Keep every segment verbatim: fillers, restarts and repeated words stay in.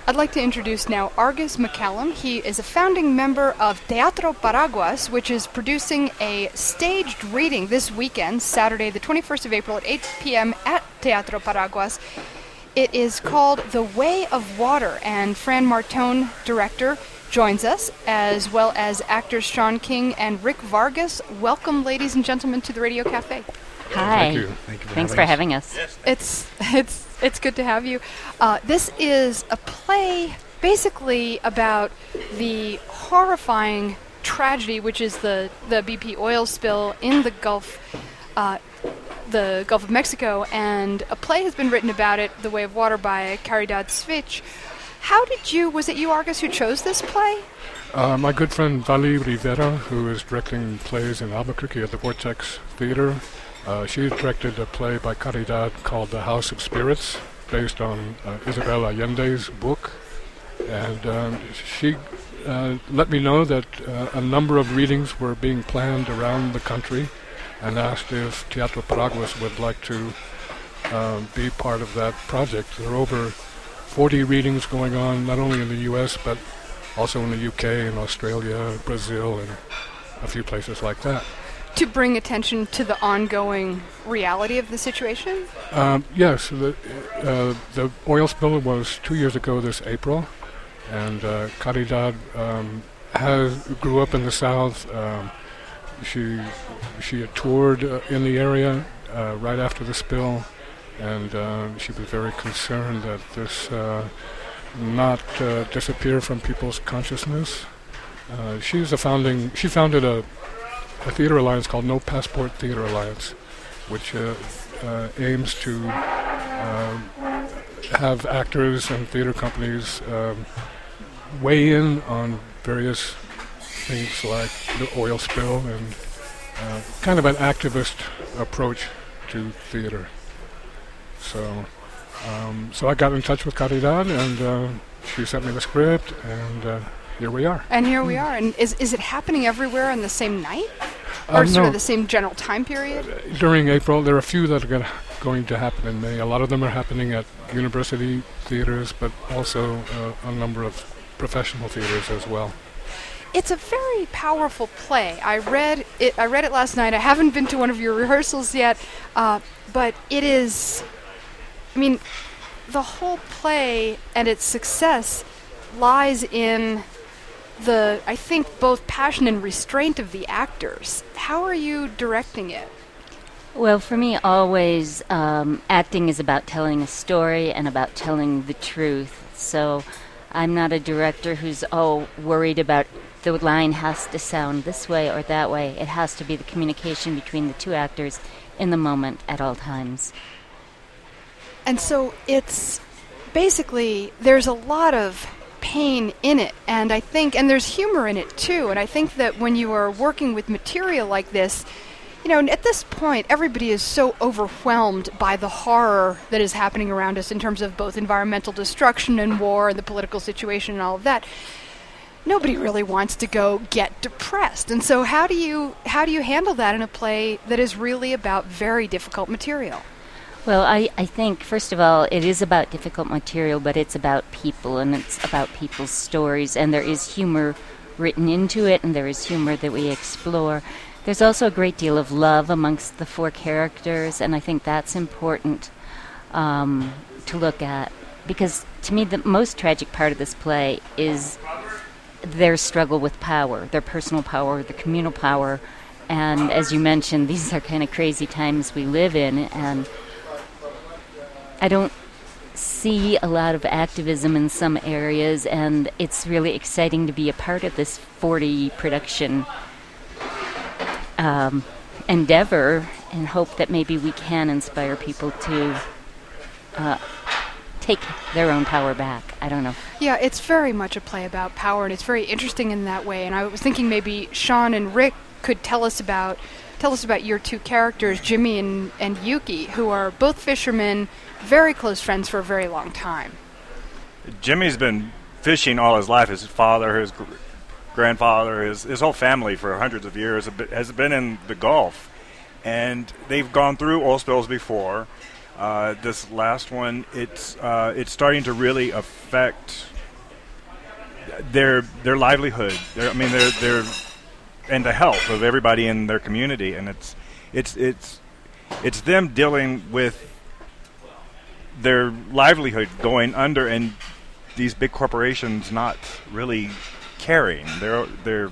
I'd like to introduce now Argus McCallum. He is a founding member of Teatro Paraguas, which is producing a staged reading this weekend, Saturday the twenty-first of April at eight p.m. at Teatro Paraguas. It is called The Way of Water, and Fran Martone, director, joins us, as well as actors Sean King and Rick Vargas. Welcome, ladies and gentlemen, to the Radio Cafe. Hi. Thank you. Thank you for Thanks having for us. having us. Yes. It's it's it's good to have you. Uh, this is a play basically about the horrifying tragedy, which is the, the B P oil spill in the Gulf, uh, the Gulf of Mexico, and a play has been written about it, The Way of Water, by Caridad Svich. How did you? Was it you, Argus, who chose this play? Uh, my good friend Vali Rivera, who is directing plays in Albuquerque at the Vortex Theater, uh, she directed a play by Caridad called The House of Spirits, based on uh, Isabel Allende's book. And um, she uh, let me know that uh, a number of readings were being planned around the country, and asked if Teatro Paraguas would like to uh, be part of that project. There are over forty readings going on, not only in the U S, but also in the U K and Australia, Brazil, and a few places like that. To bring attention to the ongoing reality of the situation? Um, yes, the, uh, the oil spill was two years ago this April, and uh, Caridad um, has, grew up in the South. Um, she she had toured uh, in the area uh, right after the spill, and uh, she was very concerned that this uh, not uh, disappear from people's consciousness. Uh, she was a founding. She founded a, a theater alliance called No Passport Theater Alliance, which uh, uh, aims to uh, have actors and theater companies um, weigh in on various things like the oil spill and uh, kind of an activist approach to theater. So. Um, so I got in touch with Caridad, and uh, she sent me the script, and uh, here we are. And here we are. And is is it happening everywhere on the same night? Uh, Or sort no. of the same general time period? During April, there are a few that are gonna, going to happen in May. A lot of them are happening at university theaters, but also uh, a number of professional theaters as well. It's a very powerful play. I read it. I read it last night. I haven't been to one of your rehearsals yet, uh, but it is. I mean, the whole play and its success lies in the, I think, both passion and restraint of the actors. How are you directing it? Well, for me, always um, acting is about telling a story and about telling the truth. So I'm not a director who's oh worried about the line has to sound this way or that way. It has to be the communication between the two actors in the moment at all times. And so it's basically, there's a lot of pain in it, and I think, and there's humor in it too, and I think that when you are working with material like this, you know, at this point, everybody is so overwhelmed by the horror that is happening around us in terms of both environmental destruction and war and the political situation and all of that. Nobody really wants to go get depressed. And so how do you how do you handle that in a play that is really about very difficult material? Well, I, I think, first of all, it is about difficult material, but it's about people, and it's about people's stories, and there is humor written into it, and there is humor that we explore. There's also a great deal of love amongst the four characters, and I think that's important um, to look at, because to me the most tragic part of this play is their struggle with power, their personal power, the communal power, and as you mentioned, these are kind of crazy times we live in, and I don't see a lot of activism in some areas, and it's really exciting to be a part of this forty production um, endeavor, and hope that maybe we can inspire people to uh, take their own power back. I don't know. Yeah, it's very much a play about power, and it's very interesting in that way. And I was thinking maybe Sean and Rick could tell us about tell us about your two characters, Jimmy and, and Yuki, who are both fishermen, very close friends for a very long time. Jimmy's been fishing all his life. His father, his gr- grandfather, his, his whole family for hundreds of years has been in the Gulf. And they've gone through oil spills before. Uh, this last one, it's uh, it's starting to really affect their their livelihood. Their, I mean, their their and the health of everybody in their community, and it's it's it's it's them dealing with their livelihood going under, and these big corporations not really caring. They're they're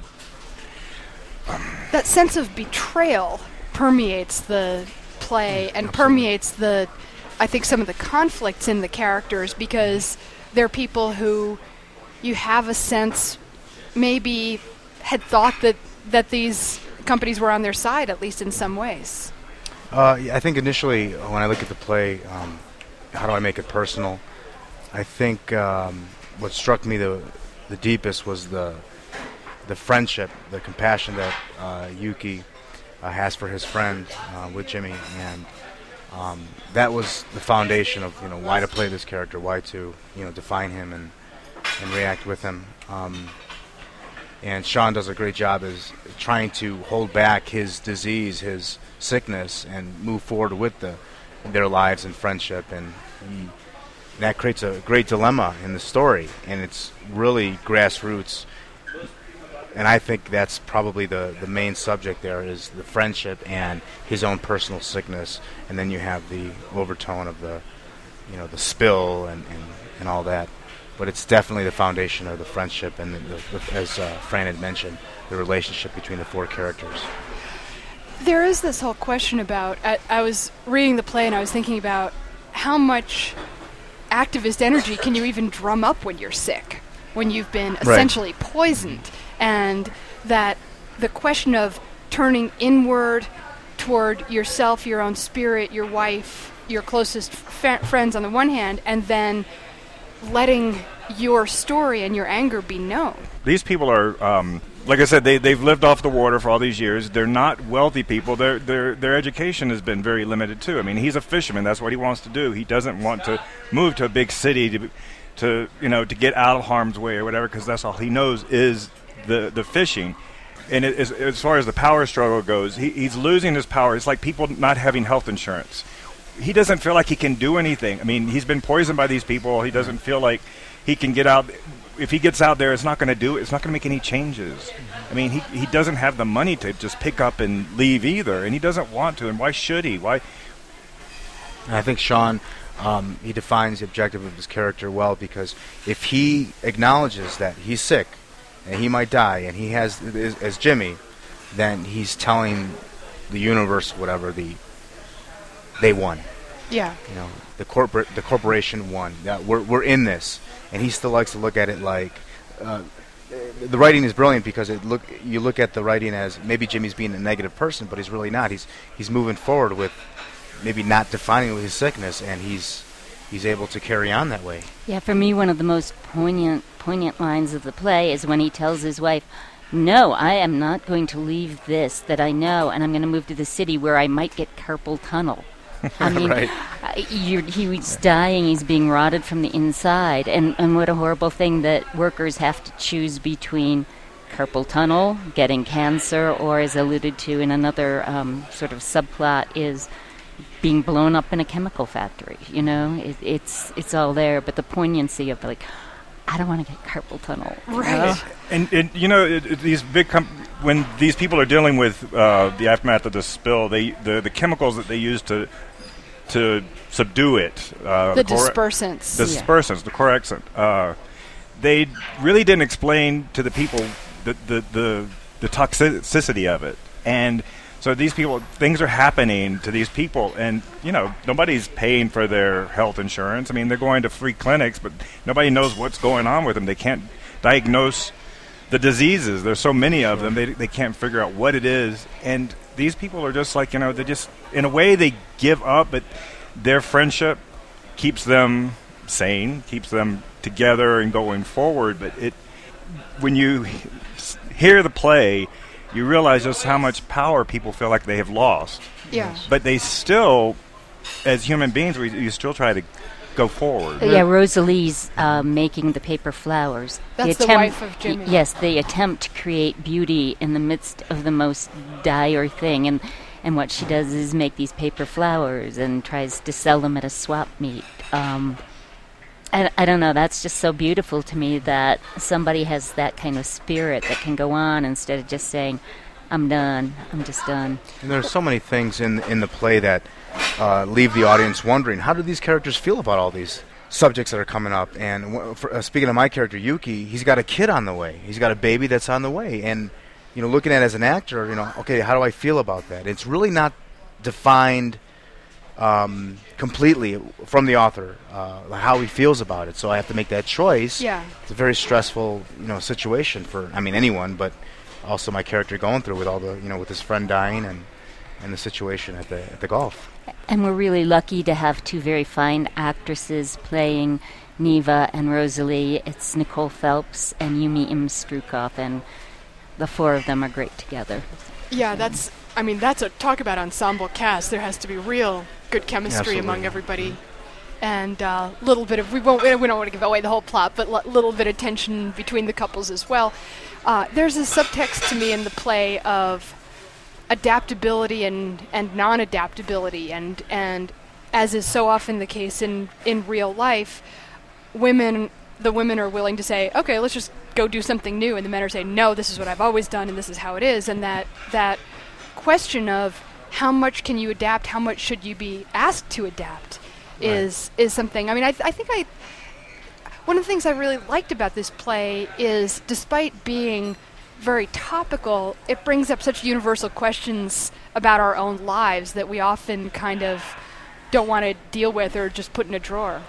that sense of betrayal permeates the play and Absolutely. permeates the, I think, some of the conflicts in the characters, because they're people who you have a sense maybe had thought that, that these companies were on their side, at least in some ways. Uh, yeah, I think initially when I look at the play, um, how do I make it personal? I think um, what struck me the the deepest was the the friendship, the compassion that uh, Yuki uh, has for his friend uh, with Jimmy, and um, that was the foundation of, you know, why to play this character, why to, you know, define him and and react with him. Um, and Sean does a great job as trying to hold back his disease, his sickness, and move forward with the their lives and friendship, and he, that creates a great dilemma in the story, and it's really grassroots. And I think that's probably the, the main subject there, is the friendship and his own personal sickness, and then you have the overtone of the, you know, the spill and, and, and all that. But it's definitely the foundation of the friendship, and the, the, the, as uh, Fran had mentioned, the relationship between the four characters. There is this whole question about, I, I was reading the play and I was thinking about how much activist energy can you even drum up when you're sick, when you've been essentially right. poisoned, and that the question of turning inward toward yourself, your own spirit, your wife, your closest fa- friends on the one hand, and then letting your story and your anger be known. These people are, um, like I said, they, they've lived off the water for all these years. They're not wealthy people. Their their their education has been very limited, too. I mean, he's a fisherman. That's what he wants to do. He doesn't want to move to a big city to, to you know, to get out of harm's way or whatever, because that's all he knows is the, the fishing. And it, as, as far as the power struggle goes, he, he's losing his power. It's like people not having health insurance. He doesn't feel like he can do anything. I mean, he's been poisoned by these people. He doesn't feel like he can get out. If he gets out there, it's not going to do it. It's not going to make any changes. I mean, he he doesn't have the money to just pick up and leave either, and he doesn't want to. And why should he? Why? And I think Sean, um, he defines the objective of his character well, because if he acknowledges that he's sick and he might die, and he has as, as Jimmy, then he's telling the universe, whatever, the they won. Yeah. You know, the corporate, the corporation won. That we're we're in this, and he still likes to look at it like uh, the writing is brilliant, because it look you look at the writing as maybe Jimmy's being a negative person, but he's really not. He's he's moving forward with maybe not defining his sickness, and he's he's able to carry on that way. Yeah, for me, one of the most poignant poignant lines of the play is when he tells his wife, "No, I am not going to leave this that I know, and I'm going to move to the city where I might get carpal tunnel." I mean, right. uh, you're, he's dying, he's being rotted from the inside, and, and what a horrible thing that workers have to choose between carpal tunnel, getting cancer, or, as alluded to in another um, sort of subplot, is being blown up in a chemical factory. You know, it, it's it's all there, but the poignancy of, like, I don't want to get carpal tunnel. Right. Oh. And, and you know, it, it, these big com- when these people are dealing with uh, the aftermath of the spill, they the, the chemicals that they use to to subdue it, uh, the cor- dispersants, the yeah. dispersants, the corexant. Uh, they really didn't explain to the people the the the, the toxicity of it, and so these people, things are happening to these people, and you know, nobody's paying for their health insurance. I mean, they're going to free clinics, but nobody knows what's going on with them. They can't diagnose the diseases. There's so many of them, they they can't figure out what it is, and these people are just like, you know, they just, in a way, they give up, but their friendship keeps them sane, keeps them together and going forward. But it, when you hear the play, you realize just how much power people feel like they have lost. Yeah. But they still, as human beings, we you still try to go forward. Yeah, Rosalie's uh, making the paper flowers. That's the, the wife of Jimmy. Y- yes, they attempt to create beauty in the midst of the most dire thing, and and what she does is make these paper flowers and tries to sell them at a swap meet. Um, I, I don't know, that's just so beautiful to me that somebody has that kind of spirit that can go on instead of just saying, I'm done, I'm just done. And there's so many things in in the play that uh, leave the audience wondering, how do these characters feel about all these subjects that are coming up? And w- for, uh, speaking of my character, Yuki, he's got a kid on the way. He's got a baby that's on the way. And, you know, looking at it as an actor, you know, okay, how do I feel about that? It's really not defined um, completely from the author, uh, how he feels about it. So I have to make that choice. Yeah. It's a very stressful, you know, situation for, I mean, anyone, but also my character going through with all the, you know, with his friend dying and, and the situation at the at the golf. And we're really lucky to have two very fine actresses playing Neva and Rosalie. It's Nicole Phelps and Yumi Im Strukoff, and the four of them are great together. Yeah, that's, I mean, that's a, talk about ensemble cast. There has to be real good chemistry Absolutely. among everybody. And a uh, little bit of, we won't, we don't want to give away the whole plot, but a l- little bit of tension between the couples as well. Uh, there's a subtext to me in the play of adaptability and, and non-adaptability, and and as is so often the case in, in real life, women, the women are willing to say, okay, let's just go do something new, and the men are saying, no, this is what I've always done, and this is how it is, and that that question of how much can you adapt, how much should you be asked to adapt, Right. is is something. I mean, I, th- I think I. One of the things I really liked about this play is, despite being very topical, it brings up such universal questions about our own lives that we often kind of don't want to deal with or just put in a drawer.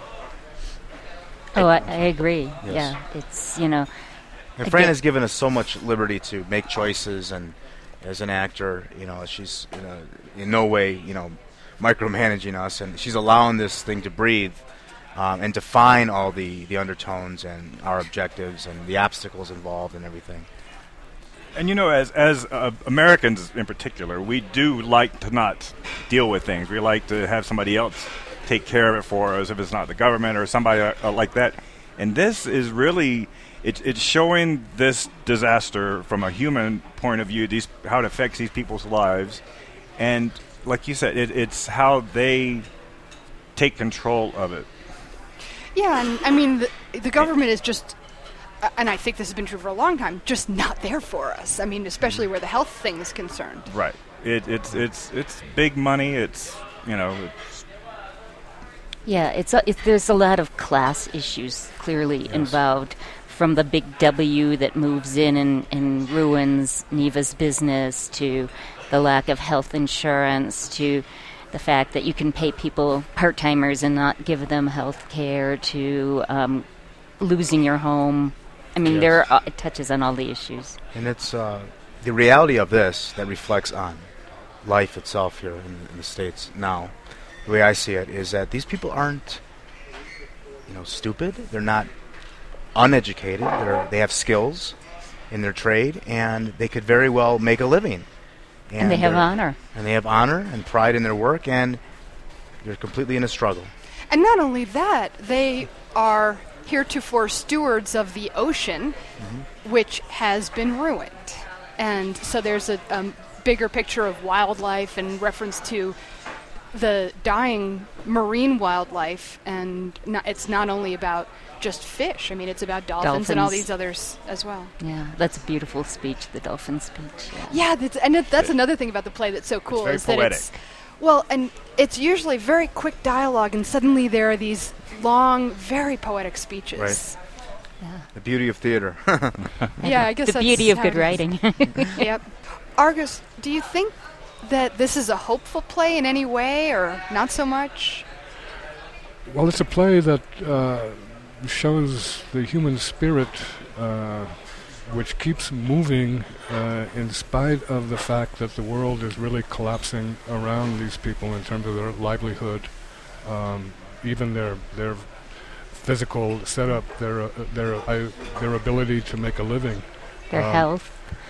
Oh, I, I agree. Yes. Yeah, it's, you know... And Fran again- has given us so much liberty to make choices, and as an actor, you know, she's you know, in no way, you know, micromanaging us, and she's allowing this thing to breathe um, and define all the, the undertones and our objectives and the obstacles involved and everything. And you know, as as uh, Americans in particular, we do like to not deal with things. We like to have somebody else take care of it for us, if it's not the government or somebody uh, like that. And this is really, it, it's showing this disaster from a human point of view, these how it affects these people's lives. And like you said, it, it's how they take control of it. Yeah, and I mean, the, the government is just, uh, and I think this has been true for a long time, just not there for us. I mean, especially where the health thing is concerned. Right. It, it's it's it's big money. It's, you know, it's Yeah, it's, a, it's there's a lot of class issues clearly Yes. involved, from the big W that moves in and, and ruins Neva's business, to the lack of health insurance, to the fact that you can pay people, part-timers, and not give them health care, to um, losing your home. I mean, Yes. there are, it touches on all the issues. And it's uh, the reality of this that reflects on life itself here in, in the States now. The way I see it is that these people aren't, you know, stupid. They're not uneducated. They're, they have skills in their trade, and they could very well make a living. And, they have they're- honor. And they have honor and pride in their work, and they're completely in a struggle. And not only that, they are heretofore stewards of the ocean, which has been ruined. And so there's a um, bigger picture of wildlife and reference to the dying marine wildlife, and not, it's not only about just fish. I mean, it's about dolphins, and all Dolphins. these others as well. Yeah, that's a beautiful speech, the dolphin speech. Yeah. Yeah, that's, and it, that's another thing about the play that's so cool. very is that poetic. it's well, and it's usually very quick dialogue, and suddenly there are these long, very poetic speeches. Right. Yeah. The beauty of theater. Yeah, I guess The that's beauty of how good it is. writing. Yep. Argus, do you think that this is a hopeful play in any way, or not so much? Well, it's a play that uh, shows the human spirit, uh, which keeps moving uh, in spite of the fact that the world is really collapsing around these people in terms of their livelihood, um, even their their physical setup, their uh, their uh, their ability to make a living. Their Um, health,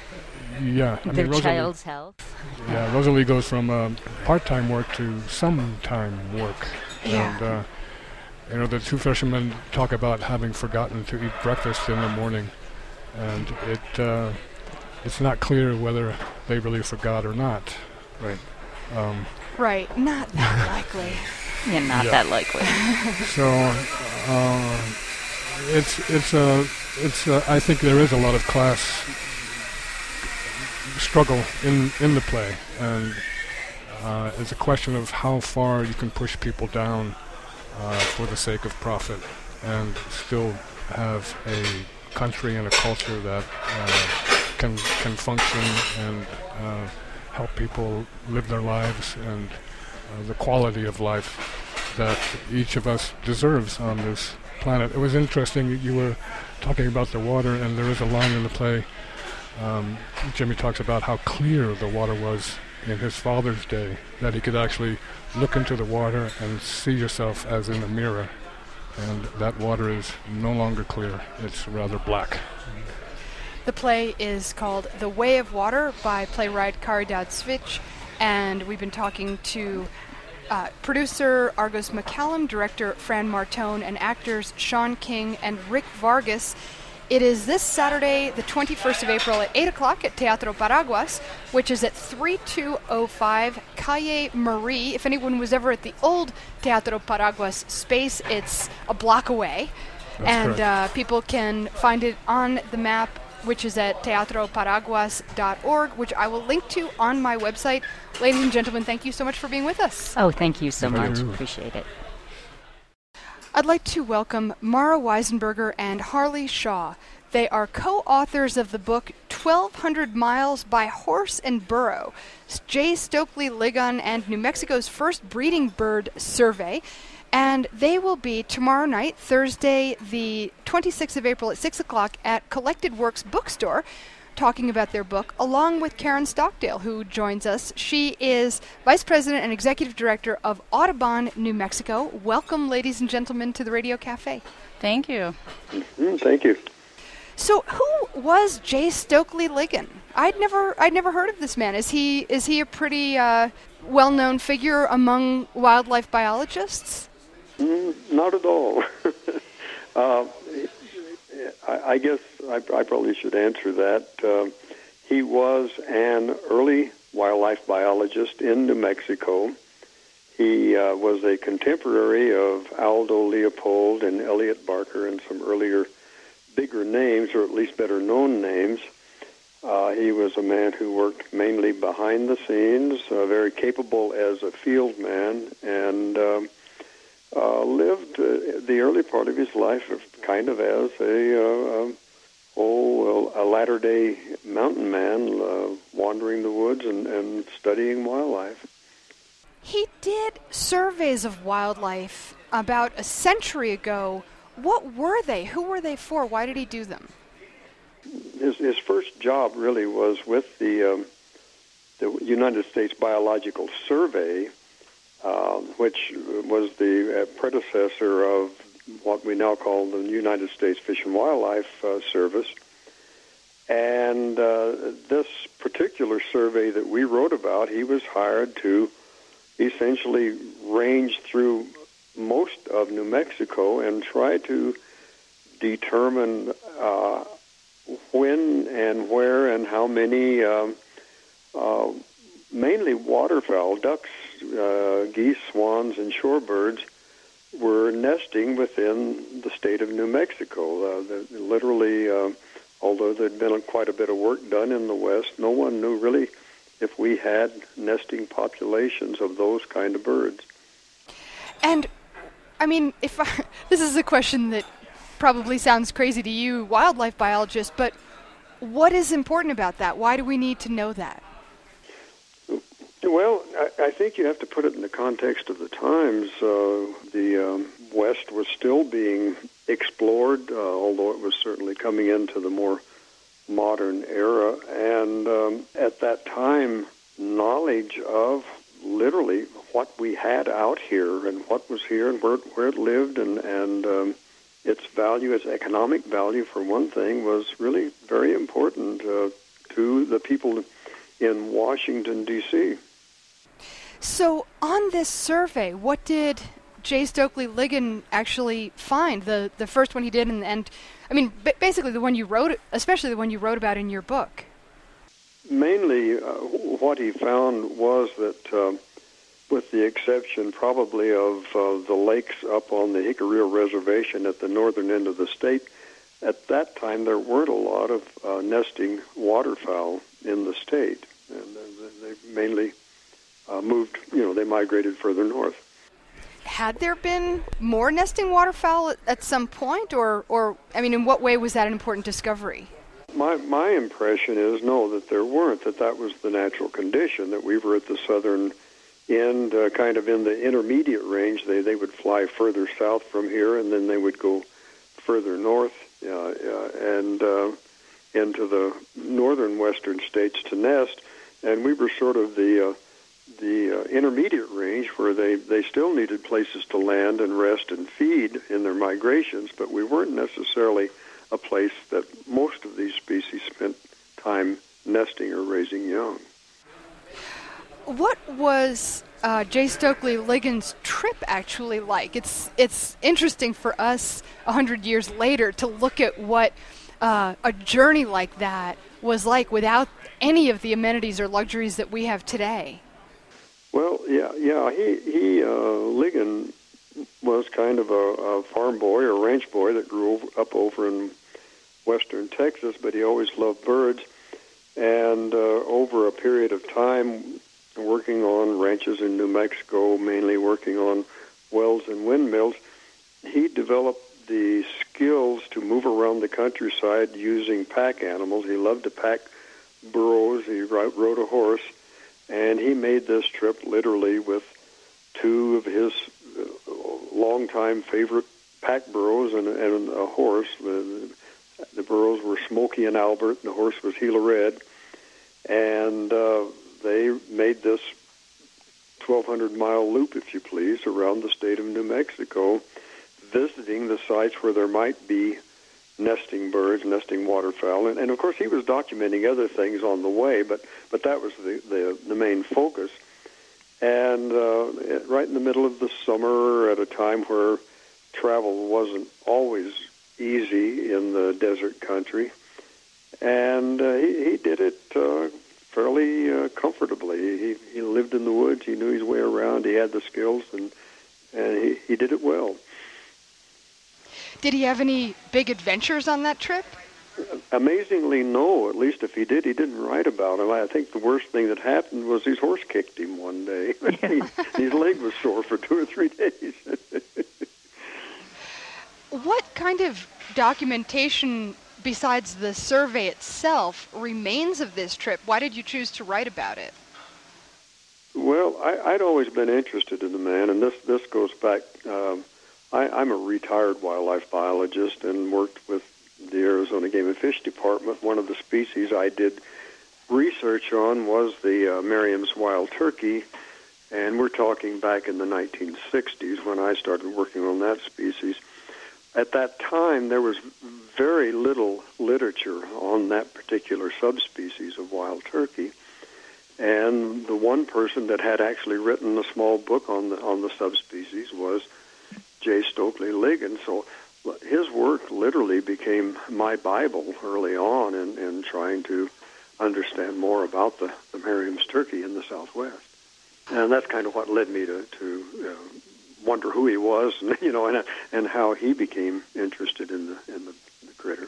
Yeah, I their mean, Rosalie, child's health. yeah, Rosalie goes from um, part-time work to some-time work. Yeah. And, uh, you know, the two fishermen talk about having forgotten to eat breakfast in the morning. And it uh, it's not clear whether they really forgot or not. Right. Um, Right, not that likely. Yeah, not Yeah. that likely. So uh, it's it's a it's a, I think there is a lot of class struggle in in the play, and uh, it's a question of how far you can push people down uh, for the sake of profit, and still have a country and a culture that uh, can can function and uh, help people live their lives and uh, the quality of life that each of us deserves on this planet. It was interesting, you were talking about the water, and there is a line in the play, um, Jimmy talks about how clear the water was in his father's day, that he could actually look into the water and see yourself as in a mirror, and that water is no longer clear, it's rather black. The play is called The Way of Water by playwright Caridad Svich, and we've been talking to uh, producer Argos McCallum, director Fran Martone, and actors Sean King and Rick Vargas. It is this Saturday, the twenty-first of April at eight o'clock at Teatro Paraguas, which is at thirty-two oh five Calle Marie. If anyone was ever at the old Teatro Paraguas space, it's a block away. That's and correct. uh, people can find it on the map, which is at teatro paraguas dot org, which I will link to on my website. Ladies and gentlemen, thank you so much for being with us. Oh, thank you so Thank much. you. Appreciate it. I'd like to welcome Mara Weisenberger and Harley Shaw. They are co-authors of the book twelve hundred miles by Horse and Burro, J. Stokely Ligon and New Mexico's First Breeding Bird Survey. And they will be tomorrow night, Thursday, the twenty-sixth of April at six o'clock at Collected Works Bookstore, talking about their book, along with Karen Stockdale, who joins us. She is Vice President and Executive Director of Audubon, New Mexico. Welcome, ladies and gentlemen, to the Radio Cafe. Thank you. Mm, thank you. So, who was J. Stokely Ligon? I'd never, I'd never heard of this man. Is he, is he a pretty uh, well-known figure among wildlife biologists? Mm, not at all. uh, I, I guess I, I probably should answer that. Uh, he was an early wildlife biologist in New Mexico. He uh, was a contemporary of Aldo Leopold and Elliot Barker and some earlier bigger names, or at least better known names. Uh, he was a man who worked mainly behind the scenes, uh, very capable as a field man, and um, uh, lived uh, the early part of his life kind of as a uh, um, oh, well, a latter-day mountain man, uh, wandering the woods and, and studying wildlife. He did surveys of wildlife about a century ago. What were they? Who were they for? Why did he do them? His his first job really was with the um, the United States Biological Survey, uh, which was the uh, predecessor of what we now call the United States Fish and Wildlife uh, Service. And uh, this particular survey that we wrote about, he was hired to essentially range through most of New Mexico and try to determine uh, when and where and how many, um, uh, mainly waterfowl, ducks, uh, geese, swans, and shorebirds, were nesting within the state of New Mexico. Uh, the, literally, uh, although there'd been quite a bit of work done in the West, no one knew really if we had nesting populations of those kind of birds. And, I mean, if I, this is a question that probably sounds crazy to you, wildlife biologists, but what is important about that? Why do we need to know that? Well, I, I think you have to put it in the context of the times. Uh, the um, West was still being explored, uh, although it was certainly coming into the more modern era. And um, at that time, knowledge of literally what we had out here and what was here and where, where it lived and, and um, its value, its economic value, for one thing, was really very important uh, to the people in Washington, D C So on this survey, what did J. Stokely Ligon actually find? The the first one he did, and, and I mean, b- basically the one you wrote, especially the one you wrote about in your book. Mainly, uh, what he found was that uh, with the exception probably of uh, the lakes up on the Jicarilla Reservation at the northern end of the state. At that time, there weren't a lot of uh, nesting waterfowl in the state, and uh, they mainly uh, moved, you know, they migrated further north. Had there been more nesting waterfowl at, at some point, or, or, I mean, in what way was that an important discovery? My my impression is, no, that there weren't, that that was the natural condition, that we were at the southern end, uh, kind of in the intermediate range. They, they would fly further south from here, and then they would go further north uh, uh, and uh, into the northern western states to nest, and we were sort of the uh, the uh, intermediate range where they, they still needed places to land and rest and feed in their migrations, but we weren't necessarily a place that most of these species spent time nesting or raising young. What was uh, J. Stokely Ligon's trip actually like? It's it's interesting for us a hundred years later to look at what uh, a journey like that was like without any of the amenities or luxuries that we have today. Well, yeah, yeah. He he uh, Ligon was kind of a, a farm boy or ranch boy that grew over, up over in western Texas, but he always loved birds. And uh, over a period of time, working on ranches in New Mexico, mainly working on wells and windmills, he developed the skills to move around the countryside using pack animals. He loved to pack burros. He rode a horse, and he made this trip literally with two of his uh, longtime favorite pack burros and, and a horse. The, the burros were Smokey and Albert, and the horse was Gila Red, and uh, they made this twelve hundred mile loop, if you please, around the state of New Mexico, visiting the sites where there might be nesting birds, nesting waterfowl, and, and of course he was documenting other things on the way, but, but that was the, the, the main focus. And uh, right in the middle of the summer, at a time where travel wasn't always easy in the desert country, and uh, he, he did it uh, fairly uh, comfortably. He, he lived in the woods. He knew his way around. He had the skills, and and he, he did it well. Did he have any big adventures on that trip? Amazingly, no. At least if he did, he didn't write about them. I think the worst thing that happened was his horse kicked him one day. Yeah. His leg was sore for two or three days. What kind of documentation, besides the survey itself, remains of this trip? Why did you choose to write about it? Well, I, I'd always been interested in the man, and this, this goes back. Um, I, I'm a retired wildlife biologist and worked with the Arizona Game and Fish Department. One of the species I did research on was the uh, Merriam's wild turkey, and we're talking back in the nineteen sixties when I started working on that species. At that time, there was very little literature on that particular subspecies of wild turkey, and the one person that had actually written a small book on the on the subspecies was J. Stokely Ligon. So his work literally became my Bible early on in, in trying to understand more about the, the Merriam's turkey in the Southwest. And that's kind of what led me to, to uh, wonder who he was, and, you know, and and how he became interested in the in the, the critter.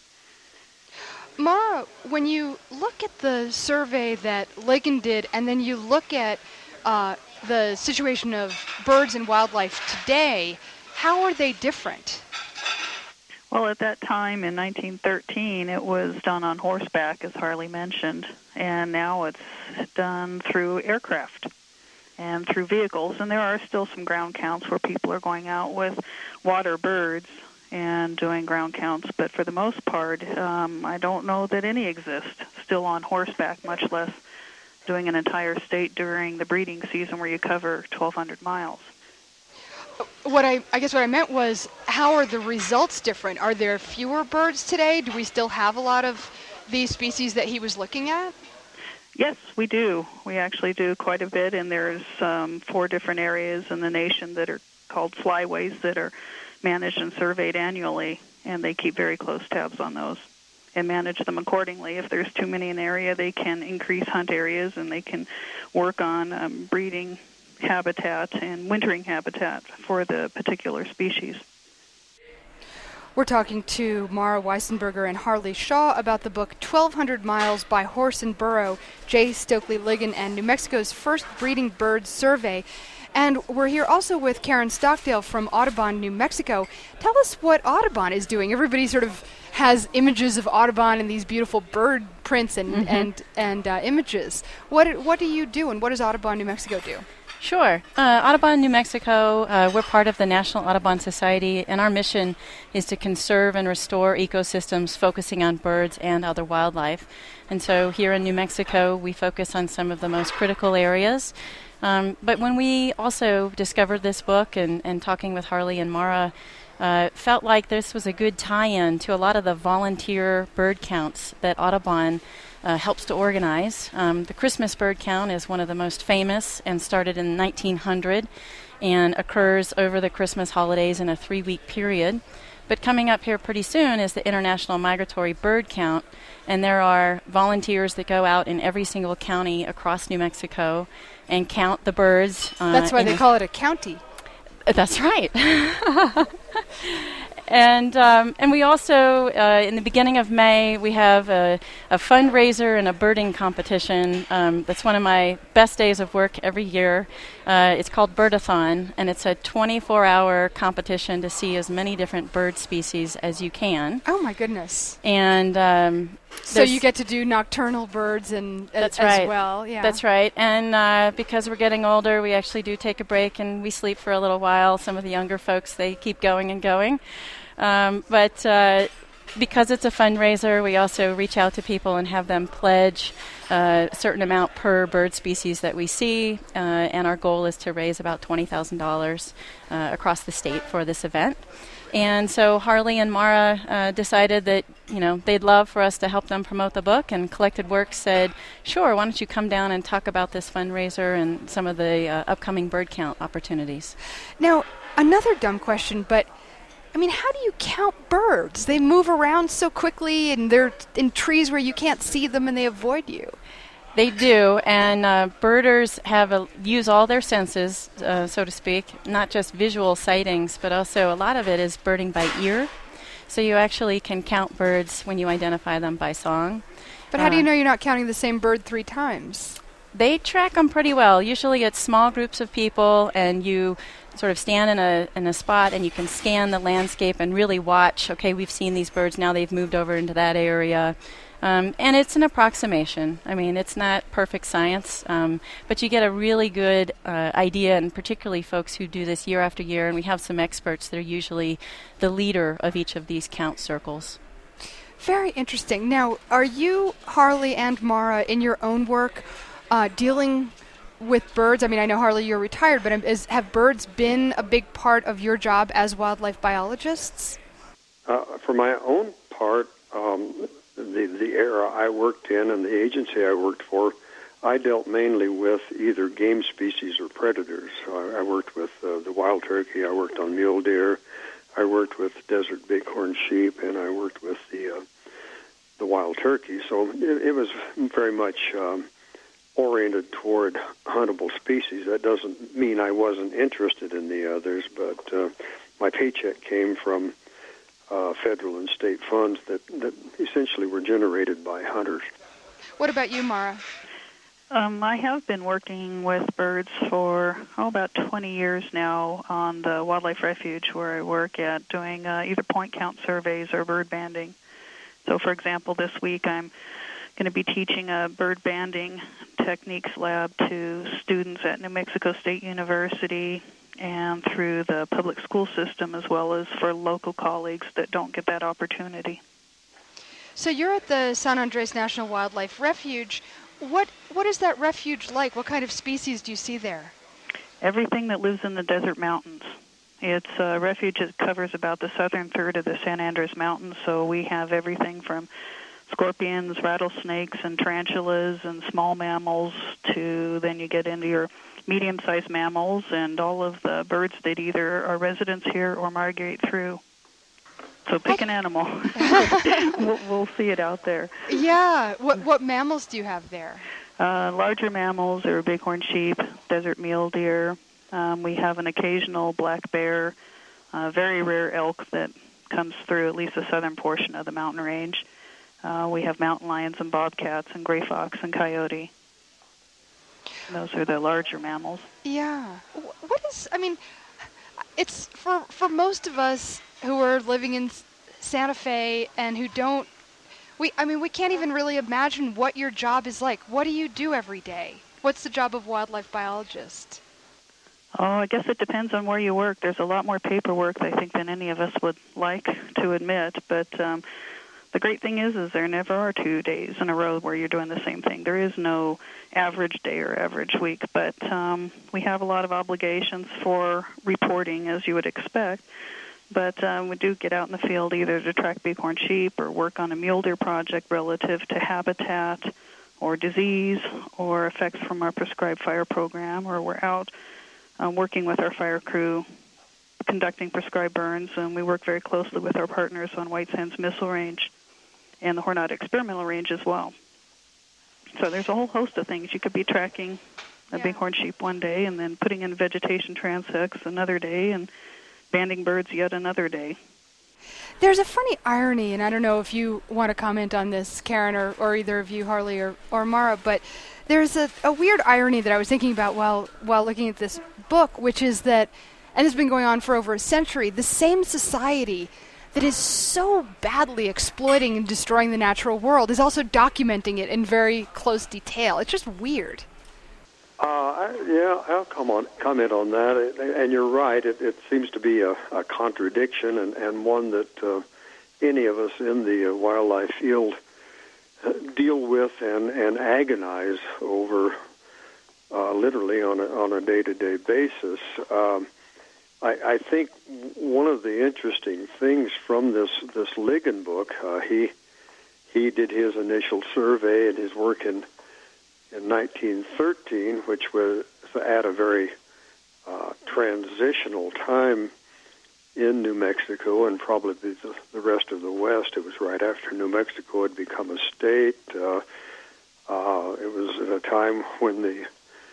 Mara, when you look at the survey that Ligon did, and then you look at uh, the situation of birds and wildlife today, how are they different? Well, at that time in nineteen thirteen, it was done on horseback, as Harley mentioned, and now it's done through aircraft and through vehicles, and there are still some ground counts where people are going out with water birds and doing ground counts, but for the most part, um, I don't know that any exist still on horseback, much less doing an entire state during the breeding season where you cover twelve hundred miles. What I, I guess what I meant was, how are the results different? Are there fewer birds today? Do we still have a lot of these species that he was looking at? Yes, we do. We actually do quite a bit, and there's um, four different areas in the nation that are called flyways that are managed and surveyed annually, and they keep very close tabs on those and manage them accordingly. If there's too many in an area, they can increase hunt areas, and they can work on um, breeding habitat and wintering habitat for the particular species. We're talking to Mara Weissenberger and Harley Shaw about the book twelve hundred Miles by Horse and Burro, J. Stokely Ligon and New Mexico's First Breeding Bird Survey. And we're here also with Karen Stockdale from Audubon, New Mexico. Tell us what Audubon is doing. Everybody sort of has images of Audubon and these beautiful bird prints and mm-hmm. and, and uh, images. What what do you do, and what does Audubon, New Mexico do? Sure. Uh, Audubon, New Mexico, uh, we're part of the National Audubon Society, and our mission is to conserve and restore ecosystems focusing on birds and other wildlife. And so here in New Mexico, we focus on some of the most critical areas. Um, but when we also discovered this book and, and talking with Harley and Mara, uh, felt like this was a good tie-in to a lot of the volunteer bird counts that Audubon Uh, helps to organize. Um, the Christmas bird count is one of the most famous and started in nineteen hundred and occurs over the Christmas holidays in a three-week period. But coming up here pretty soon is the International Migratory Bird Count, and there are volunteers that go out in every single county across New Mexico and count the birds. Uh, That's why they call it a county. That's right. And um, and we also, uh, in the beginning of May, we have a, a fundraiser and a birding competition. Um, that's one of my best days of work every year. Uh, it's called Birdathon, and it's a twenty-four hour competition to see as many different bird species as you can. Oh, my goodness. And um, so you get to do nocturnal birds and that's as right. well. Yeah. That's right. And uh, because we're getting older, we actually do take a break and we sleep for a little while. Some of the younger folks, they keep going and going. Um, but uh, because it's a fundraiser, we also reach out to people and have them pledge uh, a certain amount per bird species that we see. Uh, and our goal is to raise about twenty thousand dollars uh, across the state for this event. And so Harley and Mara uh, decided that, you know, they'd love for us to help them promote the book, and Collected Works said, sure, why don't you come down and talk about this fundraiser and some of the uh, upcoming bird count opportunities. Now, another dumb question, but I mean, how do you count birds? They move around so quickly, and they're in trees where you can't see them, and they avoid you. They do, and uh, birders have a, use all their senses, uh, so to speak, not just visual sightings, but also a lot of it is birding by ear. So you actually can count birds when you identify them by song. But how uh, do you know you're not counting the same bird three times? They track them pretty well. Usually it's small groups of people, and you sort of stand in a in a spot and you can scan the landscape and really watch, okay, we've seen these birds, now they've moved over into that area. Um, and it's an approximation. I mean, it's not perfect science, um, but you get a really good uh, idea, and particularly folks who do this year after year, and we have some experts that are usually the leader of each of these count circles. Very interesting. Now, are you, Harley and Mara, in your own work uh, dealing with birds? I mean, I know, Harley, you're retired, but is, have birds been a big part of your job as wildlife biologists? Uh, for my own part, um, the, the era I worked in and the agency I worked for, I dealt mainly with either game species or predators. I, I worked with uh, the wild turkey, I worked on mule deer, I worked with desert bighorn sheep, and I worked with the uh, the wild turkey. So it, it was very much um, oriented toward huntable species. That doesn't mean I wasn't interested in the others, but uh, my paycheck came from uh, federal and state funds that, that essentially were generated by hunters. What about you, Mara? Um, I have been working with birds for, oh, about twenty years now on the wildlife refuge where I work at, doing uh, either point count surveys or bird banding. So, for example, this week I'm going to be teaching a bird banding techniques lab to students at New Mexico State University and through the public school system, as well as for local colleagues that don't get that opportunity. So you're at the San Andres National Wildlife Refuge. What what is that refuge like? What kind of species do you see there? Everything that lives in the desert mountains. It's a refuge that covers about the southern third of the San Andres Mountains, so we have everything from scorpions, rattlesnakes, and tarantulas, and small mammals, to then you get into your medium-sized mammals and all of the birds that either are residents here or migrate through. So pick an animal. we'll, we'll see it out there. Yeah. What what mammals do you have there? Uh, larger mammals are bighorn sheep, desert mule deer. Um, we have an occasional black bear, uh, very rare elk that comes through at least the southern portion of the mountain range. Uh, we have mountain lions and bobcats and gray fox and coyote. Those are the larger mammals. Yeah. What is, I mean, it's for, for most of us who are living in Santa Fe and who don't, we, I mean, we can't even really imagine what your job is like. What do you do every day? What's the job of wildlife biologist? Oh, I guess it depends on where you work. There's a lot more paperwork, I think, than any of us would like to admit. But um, the great thing is, is there never are two days in a row where you're doing the same thing. There is no average day or average week. But um, we have a lot of obligations for reporting, as you would expect. But um, we do get out in the field either to track bighorn sheep or work on a mule deer project relative to habitat or disease or effects from our prescribed fire program, or we're out Um, working with our fire crew, conducting prescribed burns, and we work very closely with our partners on White Sands Missile Range and the Hornado Experimental Range as well. So there's a whole host of things. You could be tracking a Yeah. bighorn sheep one day and then putting in vegetation transects another day and banding birds yet another day. There's a funny irony, and I don't know if you want to comment on this, Karen, or, or either of you, Harley or, or Mara, but there's a, a weird irony that I was thinking about while while looking at this book, which is that, and it's been going on for over a century, the same society that is so badly exploiting and destroying the natural world is also documenting it in very close detail. It's just weird. Uh, I, yeah, I'll come on, comment on that. And you're right, it, it seems to be a, a contradiction, and, and one that uh, any of us in the uh, wildlife field uh, deal with and, and agonize over uh, literally on a, on a day-to-day basis. Um, I, I think one of the interesting things from this, this Ligon book, uh, he he did his initial survey and his work in in nineteen thirteen, which was at a very uh, transitional time in New Mexico and probably the, the rest of the West. It was right after New Mexico had become a state. Uh, uh, it was at a time when the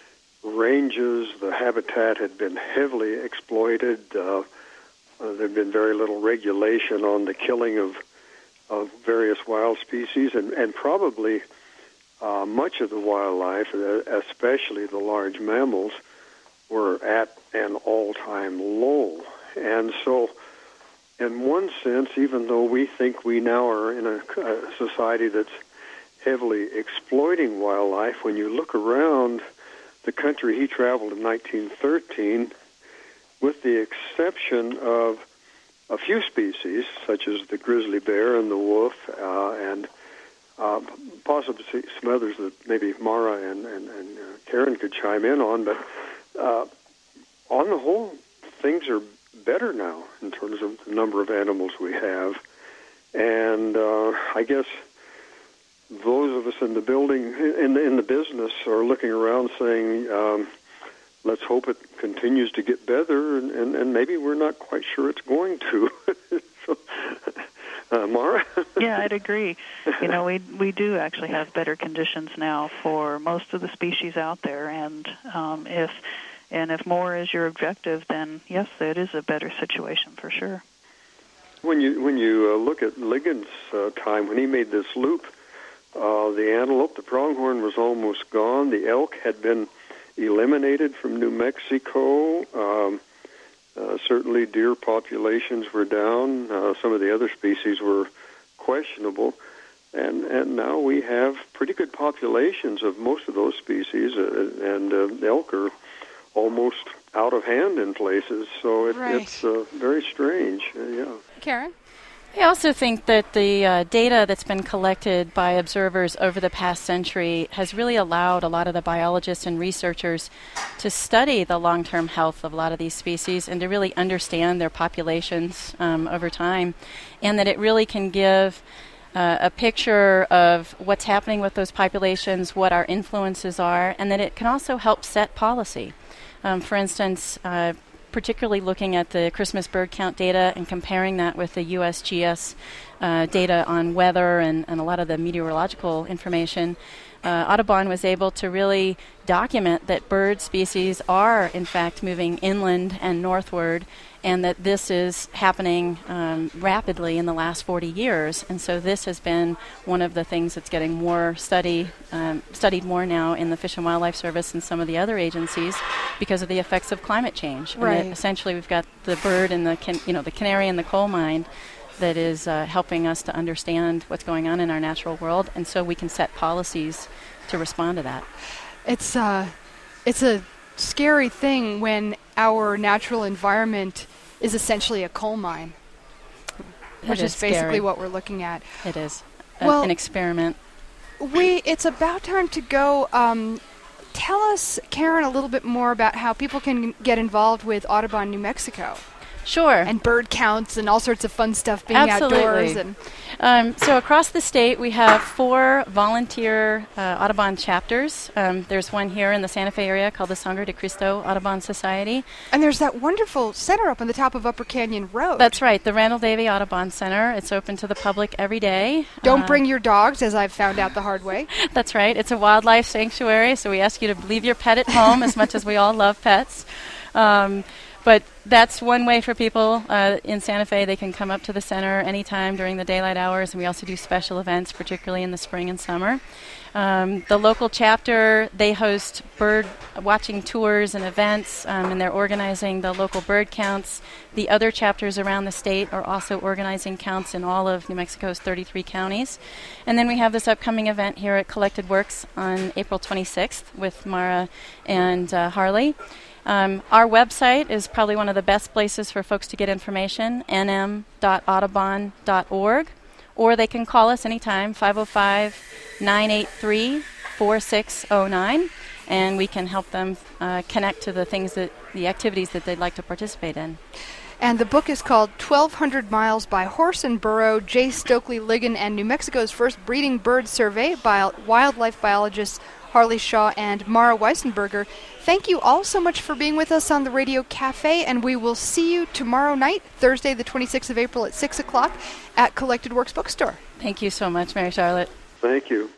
ranges, the habitat had been heavily exploited. Uh, uh, there had been very little regulation on the killing of, of various wild species, and, and probably Uh, much of the wildlife, especially the large mammals, were at an all-time low. And so, in one sense, even though we think we now are in a, a society that's heavily exploiting wildlife, when you look around the country he traveled in nineteen thirteen, with the exception of a few species, such as the grizzly bear and the wolf, uh, and Uh, possibly some others that maybe Mara and, and, and uh, Karen could chime in on, but uh, on the whole, things are better now in terms of the number of animals we have. And uh, I guess those of us in the building, in the, in the business, are looking around saying, um, let's hope it continues to get better, and, and, and maybe we're not quite sure it's going to. so, Uh, Mara? Yeah, I'd agree. You know, we we do actually have better conditions now for most of the species out there, and um, if and if more is your objective, then yes, it is a better situation for sure. When you when you uh, look at Ligon's uh, time, when he made this loop, uh, the antelope, the pronghorn was almost gone. The elk had been eliminated from New Mexico. Um, Uh, certainly deer populations were down. Uh, some of the other species were questionable. And and now we have pretty good populations of most of those species, uh, and uh, elk are almost out of hand in places. So it, Right. it's uh, very strange. Uh, yeah. Karen? I also think that the uh, data that's been collected by observers over the past century has really allowed a lot of the biologists and researchers to study the long-term health of a lot of these species and to really understand their populations um, over time, and that it really can give uh, a picture of what's happening with those populations, what our influences are, and that it can also help set policy. Um, for instance, uh, particularly looking at the Christmas bird count data and comparing that with the U S G S uh, data on weather and, and a lot of the meteorological information, uh, Audubon was able to really document that bird species are, in fact, moving inland and northward, and that this is happening um, rapidly in the last forty years. And so this has been one of the things that's getting more study, um, studied more now in the Fish and Wildlife Service and some of the other agencies because of the effects of climate change. Right. And essentially, we've got the bird and the can- you know the canary in the coal mine that is uh, helping us to understand what's going on in our natural world, and so we can set policies to respond to that. It's uh, it's a scary thing when our natural environment is essentially a coal mine, It which is is basically scary. what we're looking at. It is a- Well- an experiment. We it's about time to go. Um, tell us, Karen, a little bit more about how people can get involved with Audubon New Mexico Sure. and bird counts and all sorts of fun stuff being Absolutely. outdoors. And Um, so across the state, we have four volunteer uh, Audubon chapters. Um, there's one here in the Santa Fe area called the Sangre de Cristo Audubon Society. and there's that wonderful center up on the top of Upper Canyon Road. That's right, the Randall Davey Audubon Center. It's open to the public every day. Don't Uh, bring your dogs, as I've found out the hard way. That's right. It's a wildlife sanctuary, so we ask you to leave your pet at home as much as we all love pets. Um, but that's one way for people uh, in Santa Fe. They can come up to the center anytime during the daylight hours, and we also do special events, particularly in the spring and summer. Um, the local chapter, they host bird watching tours and events, um, and they're organizing the local bird counts. The other chapters around the state are also organizing counts in all of New Mexico's thirty-three counties. And then we have this upcoming event here at Collected Works on April twenty-sixth with Mara and uh, Harley. Um, our website is probably one of the best places for folks to get information, n m dot audubon dot org, or they can call us anytime, five oh five, nine eight three, four six oh nine, and we can help them uh, connect to the things that, the activities that they'd like to participate in. And the book is called twelve hundred Miles by Horse and Burro, J. Stokely Ligon and New Mexico's First Breeding Bird Survey by wildlife biologists Harley Shaw and Mara Weissenberger. Thank you all so much for being with us on the Radio Cafe, and we will see you tomorrow night, Thursday the twenty-sixth of April at six o'clock at Collected Works Bookstore. Thank you so much, Mary Charlotte. Thank you.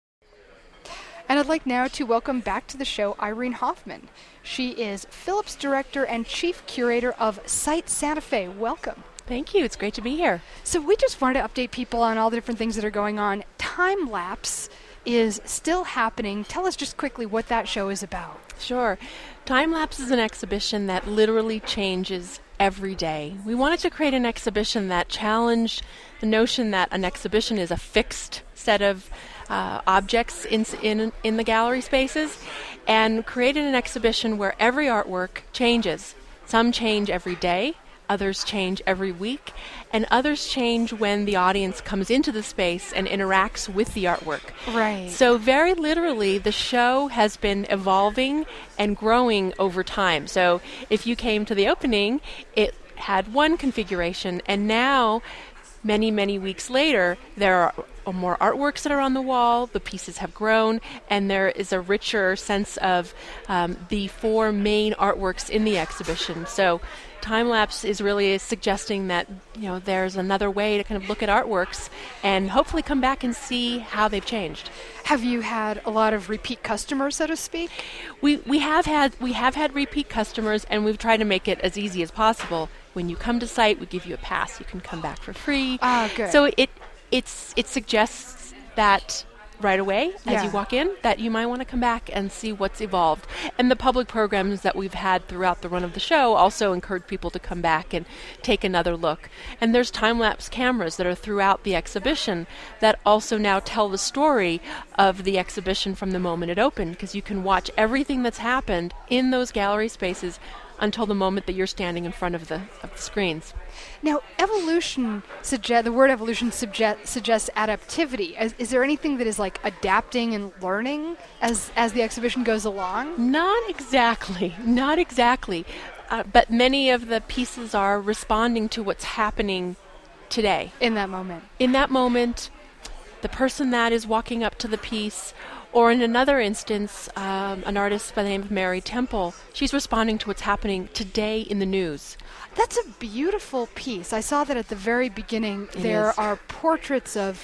And I'd like now to welcome back to the show Irene Hoffman. She is Phillips Director and Chief Curator of Site Santa Fe. Welcome. Thank you. It's great to be here. So we just wanted to update people on all the different things that are going on. Time Lapse is still happening. Tell us just quickly what that show is about. Sure. Time Lapse is an exhibition that literally changes every day. We wanted to create an exhibition that challenged the notion that an exhibition is a fixed set of uh, objects in, in in the gallery spaces, and created an exhibition where every artwork changes. Some change every day, others change every week, and others change when the audience comes into the space and interacts with the artwork. Right. So very literally, the show has been evolving and growing over time. So if you came to the opening, it had one configuration, and now, many, many weeks later, there are more artworks that are on the wall, the pieces have grown, and there is a richer sense of um, the four main artworks in the exhibition. So time-lapse is really suggesting that, you know, there's another way to kind of look at artworks and hopefully come back and see how they've changed. Have you had a lot of repeat customers, so to speak? We we have had we have had repeat customers, and we've tried to make it as easy as possible. When you come to site, we give you a pass. You can come back for free. Ah, good. So it it's it suggests that right away as Yeah. you walk in that you might want to come back and see what's evolved. And the public programs that we've had throughout the run of the show also encourage people to come back and take another look. And there's time-lapse cameras that are throughout the exhibition that also now tell the story of the exhibition from the moment it opened, because you can watch everything that's happened in those gallery spaces until the moment that you're standing in front of the, of the screens. Now, evolution suggest the word evolution suggest, suggests adaptivity. Is, is there anything that is like adapting and learning as as the exhibition goes along? Not exactly. Not exactly. Uh, but many of the pieces are responding to what's happening today. In that moment. In that moment, the person that is walking up to the piece, or in another instance, um, an artist by the name of Mary Temple, she's responding to what's happening today in the news. That's a beautiful piece. I saw that at the very beginning. It There is. are portraits of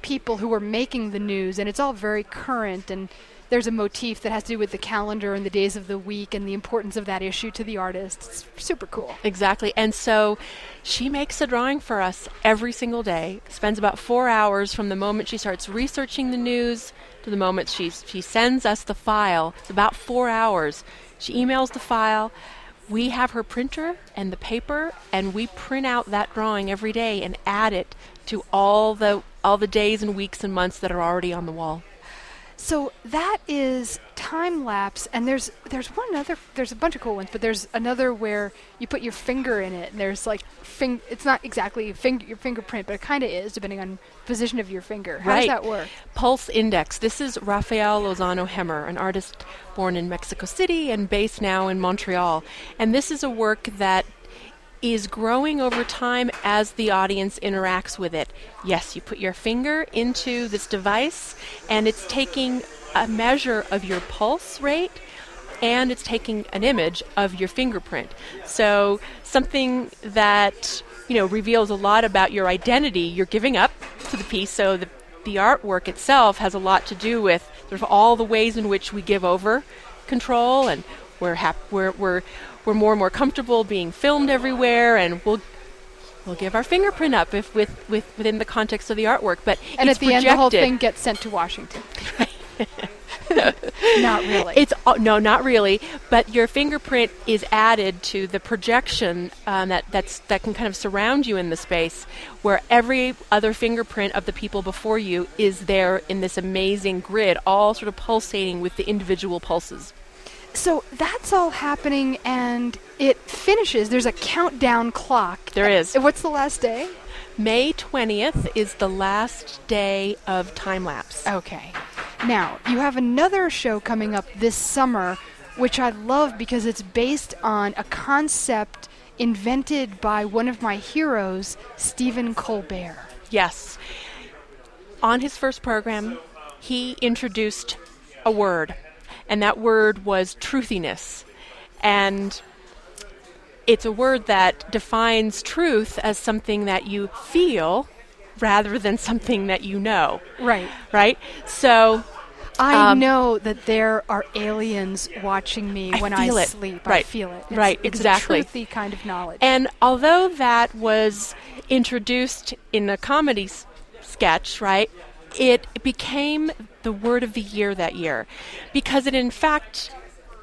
people who are making the news, and it's all very current, and there's a motif that has to do with the calendar and the days of the week and the importance of that issue to the artist. It's super cool. Exactly. And so she makes a drawing for us every single day, spends about four hours from the moment she starts researching the news to the moment she, she sends us the file. It's about four hours. She emails the file. We have her printer and the paper, and we print out that drawing every day and add it to all the all the days and weeks and months that are already on the wall. So that is time lapse, and there's there's one other there's a bunch of cool ones, but there's another where you put your finger in it, and there's like fing- it's not exactly finger your fingerprint, but it kind of is depending on position of your finger. How Right. does that work? Pulse Index. This is Rafael Lozano Hemmer, an artist born in Mexico City and based now in Montreal. And this is a work that is growing over time as the audience interacts with it. Yes, you put your finger into this device, and it's taking a measure of your pulse rate, and it's taking an image of your fingerprint. So something that, you know, reveals a lot about your identity you're giving up to the piece. So the, the artwork itself has a lot to do with sort of all the ways in which we give over control, and we're hap- we're we're we're more and more comfortable being filmed everywhere, and we'll we'll give our fingerprint up if with, with within the context of the artwork. But And it's at the projected. end, the whole thing gets sent to Washington. Not really. It's uh, no, not really. But your fingerprint is added to the projection um, that that's that can kind of surround you in the space, where every other fingerprint of the people before you is there in this amazing grid, all sort of pulsating with the individual pulses. So that's all happening, and it finishes. There's a countdown clock. There is. Uh, What's the last day? May twentieth is the last day of time lapse. Okay. Now, you have another show coming up this summer, which I love because it's based on a concept invented by one of my heroes, Stephen Colbert. Yes. On his first program, he introduced a word, and that word was truthiness. And it's a word that defines truth as something that you feel rather than something that you know. Right. Right? So I Um, know that there are aliens watching me I when feel I it. sleep. Right. I feel it. It's, Right, it's exactly. a truthy kind of knowledge. And although that was introduced in a comedy s- sketch, right, it became the word of the year that year because it, in fact,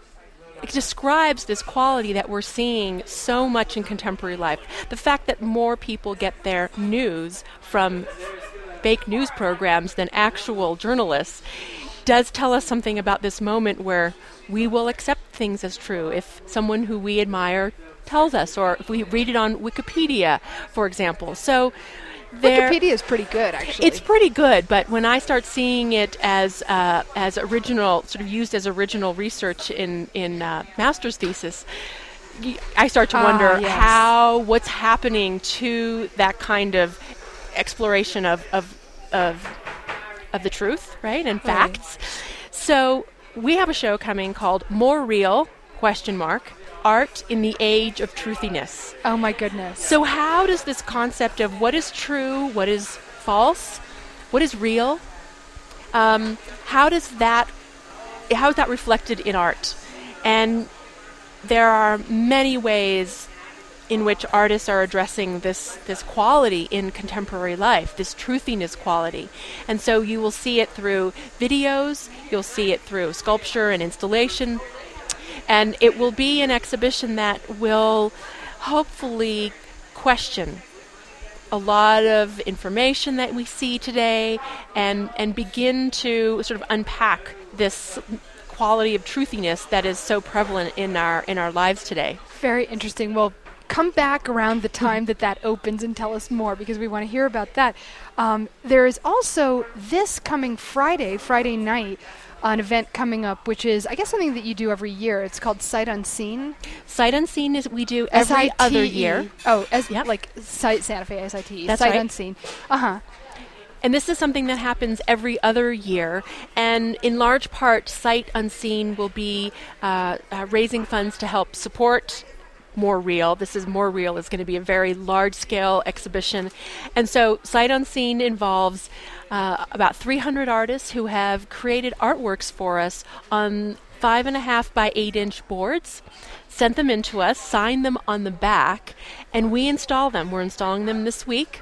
it describes this quality that we're seeing so much in contemporary life. The fact that more people get their news from fake news programs than actual journalists does tell us something about this moment where we will accept things as true if someone who we admire tells us, or if we read it on Wikipedia, for example. So there, Wikipedia is pretty good, actually. it's pretty good, but when I start seeing it as uh, as original, sort of used as original research in in uh, master's thesis, y- I start to Ah, wonder yes. how what's happening to that kind of exploration of of of, of the truth, right, and Right. facts. So we have a show coming called More Real? Question mark Art in the Age of Truthiness. Oh, my goodness. So how does this concept of what is true, what is false, what is real, um, how does that, how is that reflected in art? And there are many ways in which artists are addressing this, this quality in contemporary life, this truthiness quality. And so you will see it through videos, you'll see it through sculpture and installation, and it will be an exhibition that will hopefully question a lot of information that we see today and, and begin to sort of unpack this quality of truthiness that is so prevalent in our in our lives today. Very interesting. Well, come back around the time that that opens and tell us more, because we want to hear about that. Um, there is also this coming Friday, Friday night, an event coming up, which is, I guess, something that you do every year. It's called Sight Unseen. Sight Unseen is we do every S I T E. other year. Oh, as Yep. like Sight Santa Fe, S I T E. That's Sight right. Unseen. Uh-huh. And this is something that happens every other year. And in large part, Sight Unseen will be uh, uh, raising funds to help support More Real. This is More Real. It's going to be a very large-scale exhibition. And so Sight Unseen involves uh, about three hundred artists who have created artworks for us on five and a half by eight inch boards, sent them in to us, signed them on the back, and we install them. We're installing them this week.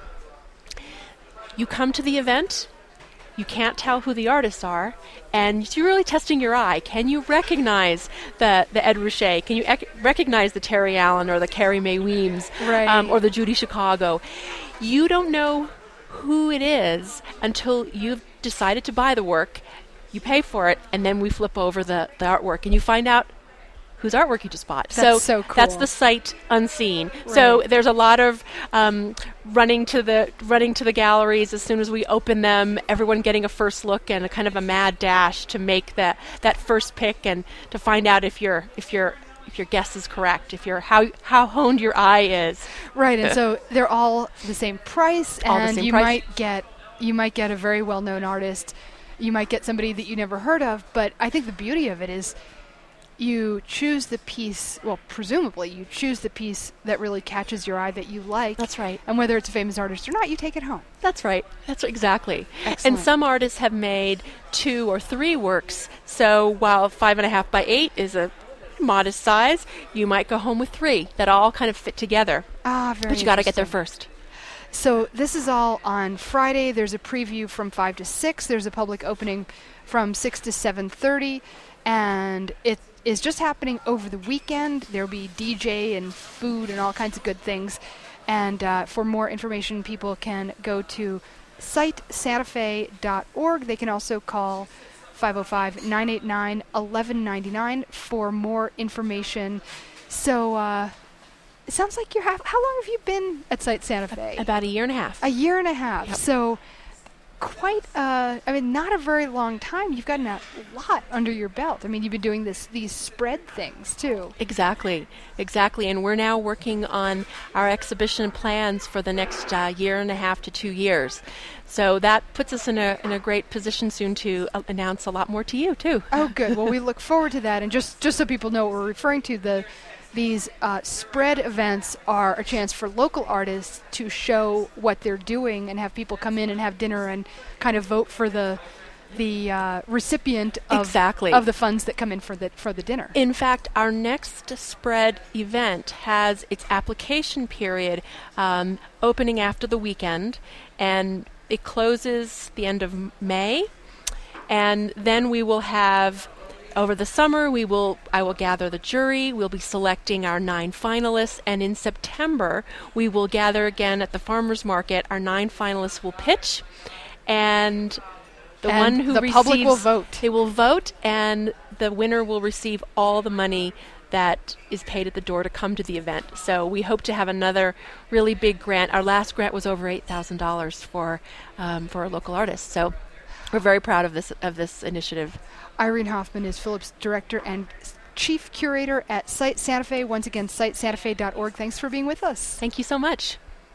You come to the event, you can't tell who the artists are, and you're really testing your eye. Can you recognize the, the Ed Ruscha? Can you ec- recognize the Terry Allen or the Carrie Mae Weems, Right. um, or the Judy Chicago? You don't know who it is until you've decided to buy the work. You pay for it, and then we flip over the, the artwork, and you find out whose artwork you just bought. That's so cool. That's the sight unseen. So Right. there's a lot of um, running to the running to the galleries as soon as we open them. Everyone getting a first look and a kind of a mad dash to make that that first pick and to find out if your if your if your guess is correct, if your how how honed your eye is. Right, and so they're all the same price, All the and same you price. might get you might get a very well-known artist. You might get somebody that you never heard of, but I think the beauty of it is you choose the piece, well, presumably you choose the piece that really catches your eye that you like. That's right. And whether it's a famous artist or not, you take it home. That's right. That's right, exactly. Excellent. And some artists have made two or three works. So while five and a half by eight is a modest size, you might go home with three that all kind of fit together. Ah, very But you got to get there interesting. first. So this is all on Friday. There's a preview from five to six. There's a public opening from six to seven thirty. And it is just happening over the weekend. There'll be D J and food and all kinds of good things. And uh, for more information, people can go to site santa fe dot org. They can also call five oh five, nine eight nine, one one nine nine for more information. So uh, it sounds like you're half. How long have you been at Site Santa Fe? About a year and a half. A year and a half. Yep. So quite, uh, I mean, not a very long time. You've gotten a lot under your belt. I mean, you've been doing this these spread things, too. Exactly, exactly. And we're now working on our exhibition plans for the next uh, year and a half to two years. So that puts us in a in a great position soon to uh, announce a lot more to you, too. Oh, good. Well, we look forward to that. And just, just so people know what we're referring to, the these uh, spread events are a chance for local artists to show what they're doing and have people come in and have dinner and kind of vote for the the uh, recipient of, Exactly. of the funds that come in for the for the dinner. In fact, our next spread event has its application period um, opening after the weekend, and it closes the end of M- May, and then we will have. Over the summer, we will. I will gather the jury. We'll be selecting our nine finalists, and in September, we will gather again at the farmers market. Our nine finalists will pitch, and the And one who the receives public will vote. They will vote, and the winner will receive all the money that is paid at the door to come to the event. So we hope to have another really big grant. Our last grant was over eight thousand dollars for um, for a local artist. So we're very proud of this of this initiative. Irene Hoffman is Phillips Director and Chief Curator at Site Santa Fe. Once again, site santa fe dot org. Thanks for being with us. Thank you so much.